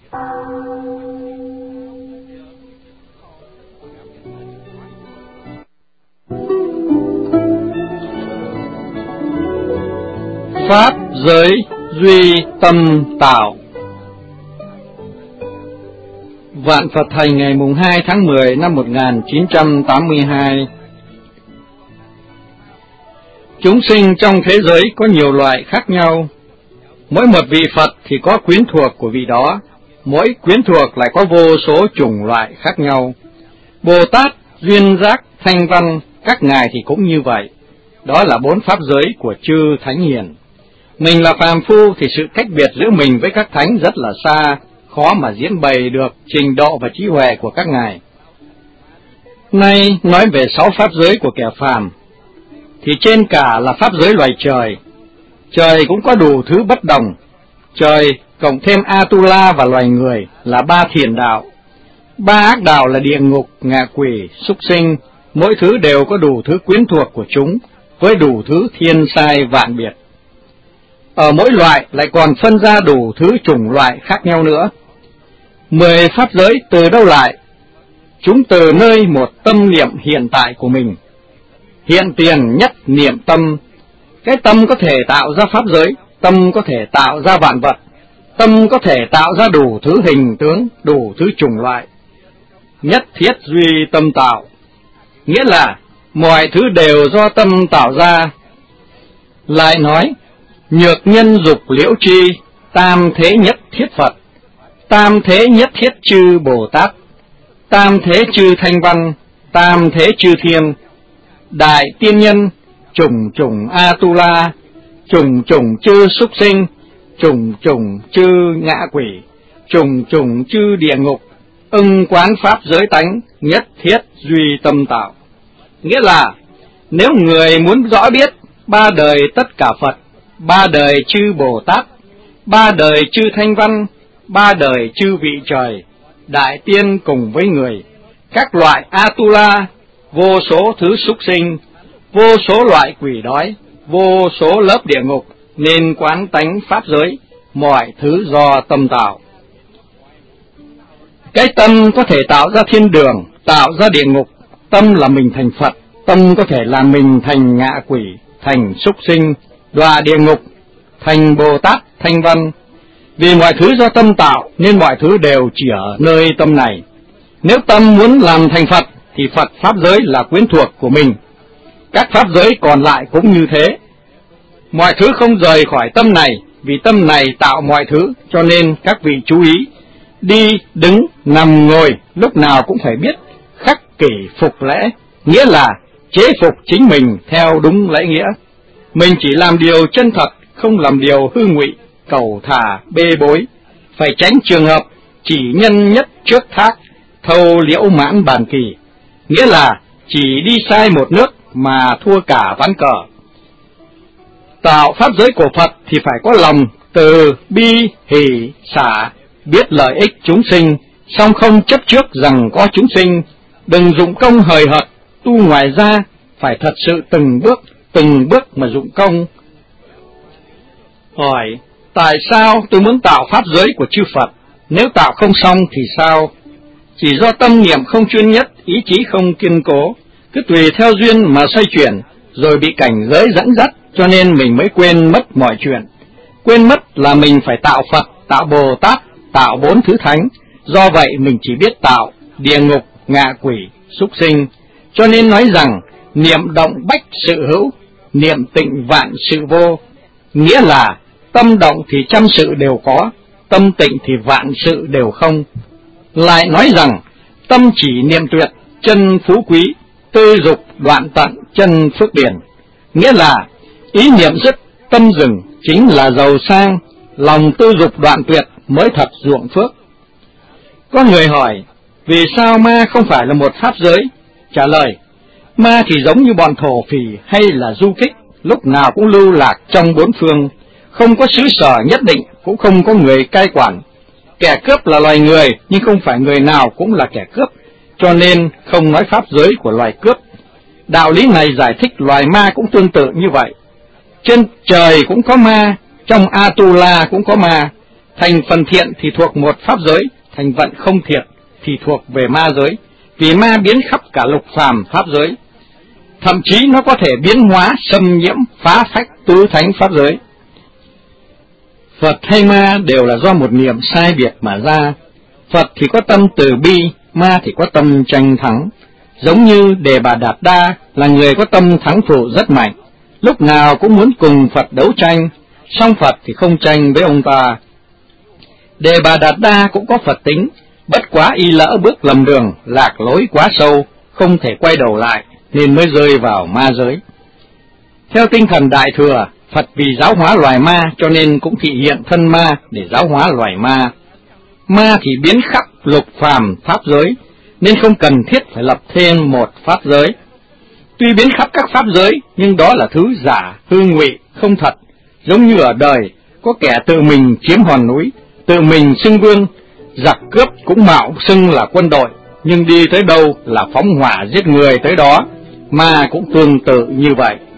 Pháp giới duy tâm tạo. Vạn Phật Thành ngày mùng 2 tháng 10 năm 1982. Chúng sinh trong thế giới có nhiều loại khác nhau. Mỗi một vị Phật thì có quyến thuộc của vị đó, mỗi quyến thuộc lại có vô số chủng loại khác nhau. Bồ Tát, Duyên Giác, Thanh Văn, các ngài thì cũng như vậy. Đó là 4 pháp giới của chư Thánh Hiền. Mình là phàm phu thì sự cách biệt giữa mình với các thánh rất là xa, khó mà diễn bày được trình độ và trí huệ của các ngài. Nay nói về 6 pháp giới của kẻ phàm, thì trên cả là pháp giới loài trời. Trời cũng có đủ thứ bất đồng. Trời cộng thêm Atula và loài người là 3 thiền đạo. 3 ác đạo là địa ngục, ngạ quỷ, súc sinh. Mỗi thứ đều có đủ thứ quyến thuộc của chúng, với đủ thứ thiên sai vạn biệt. Ở mỗi loại lại còn phân ra đủ thứ chủng loại khác nhau nữa. 10 pháp giới từ đâu lại? Chúng từ nơi một tâm niệm hiện tại của mình. Hiện tiền nhất niệm tâm. Cái tâm có thể tạo ra pháp giới, tâm có thể tạo ra vạn vật, tâm có thể tạo ra đủ thứ hình tướng, đủ thứ chủng loại. Nhất thiết duy tâm tạo, nghĩa là mọi thứ đều do tâm tạo ra. Lại nói, nhược nhân dục liễu tri, tam thế nhất thiết Phật, tam thế nhất thiết chư Bồ Tát, tam thế chư Thanh Văn, tam thế chư Thiên, đại tiên nhân, chủng chủng Atula, chủng chủng chư súc sinh, chủng chủng chư ngạ quỷ, chủng chủng chư địa ngục, ưng quán pháp giới tánh, nhất thiết duy tâm tạo. Nghĩa là, nếu người muốn rõ biết 3 đời tất cả Phật, 3 đời chư Bồ Tát, 3 đời chư Thanh Văn, 3 đời chư vị trời, đại tiên cùng với người, các loại Atula, vô số thứ súc sinh, vô số loại quỷ đói, vô số lớp địa ngục, nên quán tánh pháp giới, mọi thứ do tâm tạo. Cái tâm có thể tạo ra thiên đường, tạo ra địa ngục, tâm là mình thành Phật, tâm có thể làm mình thành ngạ quỷ, thành súc sinh, đọa địa ngục, thành Bồ Tát, Thanh Văn. Vì mọi thứ do tâm tạo nên mọi thứ đều chỉ ở nơi tâm này. Nếu tâm muốn làm thành Phật thì Phật pháp giới là quyến thuộc của mình. Các pháp giới còn lại cũng như thế. Mọi thứ không rời khỏi tâm này, vì tâm này tạo mọi thứ, cho nên các vị chú ý, đi, đứng, nằm, ngồi, lúc nào cũng phải biết khắc kỷ phục lễ, nghĩa là chế phục chính mình theo đúng lễ nghĩa. Mình chỉ làm điều chân thật, không làm điều hư ngụy, cầu thả, bê bối. Phải tránh trường hợp chỉ nhân nhất trước thác, thâu liễu mãn bàn kỳ, nghĩa là chỉ đi sai một nước mà thua cả ván cờ. Tạo pháp giới của Phật thì phải có lòng từ bi, hỷ, xả, biết lợi ích chúng sinh, song không chấp trước rằng có chúng sinh, đừng dụng công hời hợt, tu ngoài ra, phải thật sự từng bước mà dụng công. Hỏi, tại sao tôi muốn tạo pháp giới của chư Phật, nếu tạo không xong thì sao? Chỉ do tâm niệm không chuyên nhất, ý chí không kiên cố, cứ tùy theo duyên mà xoay chuyển, rồi bị cảnh giới dẫn dắt, cho nên mình mới quên mất mọi chuyện. Quên mất là mình phải tạo Phật, tạo Bồ Tát, tạo 4 thứ thánh, do vậy mình chỉ biết tạo địa ngục, ngạ quỷ, súc sinh. Cho nên nói rằng, niệm động bách sự hữu, niệm tịnh vạn sự vô, nghĩa là tâm động thì trăm sự đều có, tâm tịnh thì vạn sự đều không. Lại nói rằng, tâm chỉ niệm tuyệt, chân phú quý, tư dục đoạn tận, chân phước điển, nghĩa là ý niệm dứt, tâm dừng, chính là giàu sang, lòng tư dục đoạn tuyệt mới thật ruộng phước. Có người hỏi, vì sao ma không phải là một pháp giới? Trả lời, ma thì giống như bọn thổ phỉ hay là du kích, lúc nào cũng lưu lạc trong 4 phương, không có xứ sở nhất định, cũng không có người cai quản. Kẻ cướp là loài người, nhưng không phải người nào cũng là kẻ cướp, cho nên không nói pháp giới của loài cướp. Đạo lý này giải thích loài ma cũng tương tự như vậy. Trên trời cũng có ma, trong Atula cũng có ma, Thành phần thiện thì thuộc một pháp giới, thành vận không thiện thì thuộc về ma giới, vì ma biến khắp cả lục phàm pháp giới. Thậm chí nó có thể biến hóa, xâm nhiễm, phá phách tứ thánh pháp giới. Phật hay ma đều là do một niệm sai biệt mà ra. Phật thì có tâm từ bi, ma thì có tâm tranh thắng. Giống như Đề Bà Đạt Đa là người có tâm thắng phụ rất mạnh, lúc nào cũng muốn cùng Phật đấu tranh, song Phật thì không tranh với ông ta. Đề Bà Đạt Đa cũng có Phật tính, bất quá y lỡ bước lầm đường, lạc lối quá sâu, không thể quay đầu lại, nên mới rơi vào ma giới. Theo tinh thần Đại Thừa, Phật vì giáo hóa loài ma cho nên cũng thị hiện thân ma để giáo hóa loài ma. Ma thì biến khắp lục phàm pháp giới, nên không cần thiết phải lập thêm một pháp giới. Tuy biến khắp các pháp giới, nhưng đó là thứ giả, hư ngụy, không thật. Giống như ở đời, có kẻ tự mình chiếm hòn núi, tự mình xưng vương, giặc cướp cũng mạo xưng là quân đội, nhưng đi tới đâu là phóng hỏa giết người tới đó, ma cũng tương tự như vậy.